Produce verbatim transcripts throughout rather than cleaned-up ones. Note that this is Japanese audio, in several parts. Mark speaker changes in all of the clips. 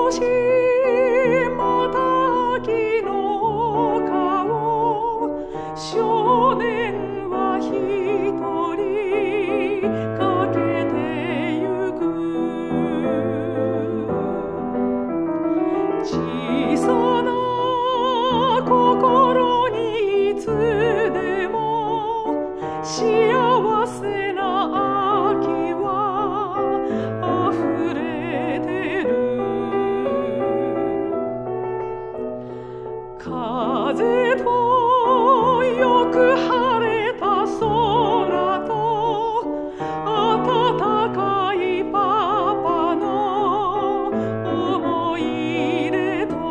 Speaker 1: 年また秋の顔、少年は一人かけてゆく。小さな心にいつでも幸せな秋は溢れてる。風とよく晴れた空と温かいパパの思い出と、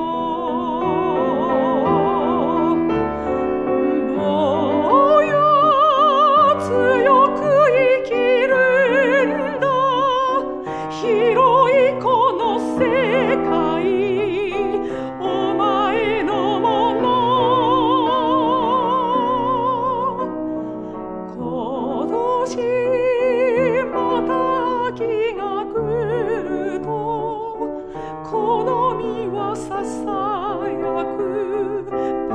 Speaker 1: 坊や強く生きるんだ、広いこの世界お前のもの。今年また秋が来ると、この実はささやく